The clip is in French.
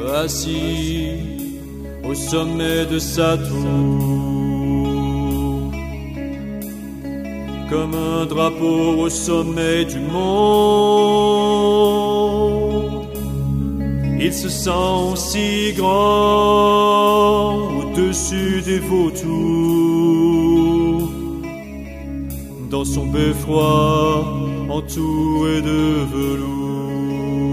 assis au sommet de sa tour, comme un drapeau au sommet du monde. Il se sent si grand au-dessus des vautours, dans son beffroi entouré de velours.